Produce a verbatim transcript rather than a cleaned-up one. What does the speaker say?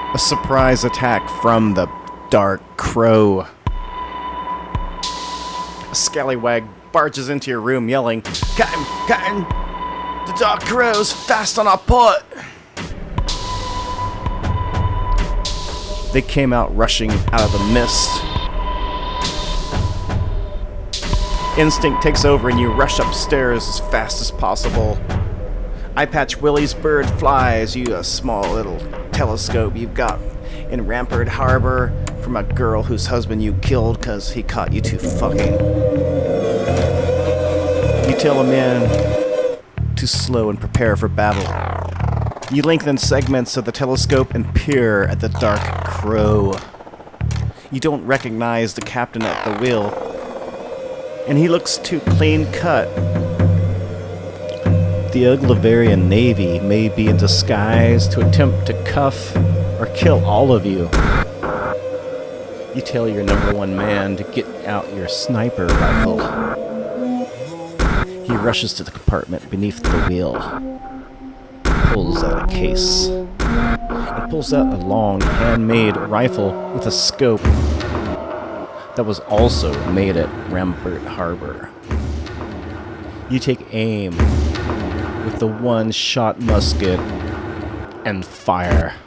A surprise attack from the Dark Crow. A scallywag barges into your room yelling, "Captain, Captain, the Dark Crow's fast on our port!" They came out rushing out of the mist. Instinct takes over and you rush upstairs as fast as possible. Eyepatch Willie's bird flies you a small little telescope you've got in Rampart Harbor from a girl whose husband you killed because he caught you two fucking. You tell him in to slow and prepare for battle. You lengthen segments of the telescope and peer at the Dark Crow. You don't recognize the captain at the wheel, and he looks too clean-cut. The Uglivarian Navy may be in disguise to attempt to cuff or kill all of you. You tell your number one man to get out your sniper rifle. He rushes to the compartment beneath the wheel, pulls out a case, and pulls out a long, handmade rifle with a scope that was also made at Rampart Harbor. You take aim with the one-shot musket and fire.